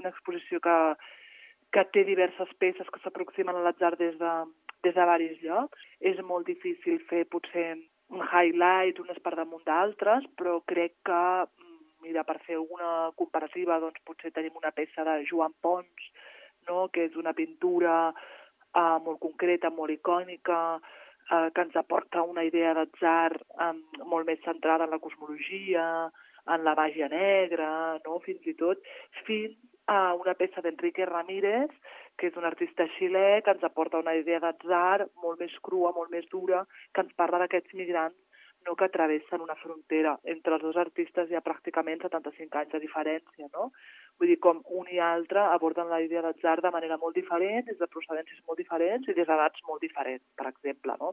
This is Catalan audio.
una exposició que té diverses peces que s'aproximen a l'atzar des de diversos llocs. És molt difícil fer potser un highlight, unes per damunt d'altres, però crec que, mira, per fer alguna comparativa, doncs potser tenim una peça de Joan Pons, no?, que és una pintura molt concreta, molt icònica, que ens aporta una idea d'atzar molt més centrada en la cosmologia, en la màgia negra, no?, fins i tot, fins a una peça d'Enrique Ramírez, que és un artista xilè, que ens aporta una idea d'atzar molt més crua, molt més dura, que ens parla d'aquests migrants, no?, que travessen una frontera. Entre els dos artistes hi ha pràcticament 75 anys de diferència, no? Vull dir, com un i altre aborden la idea d'atzar de manera molt diferent, des de procedències molt diferents i des d'edats molt diferents, per exemple, no?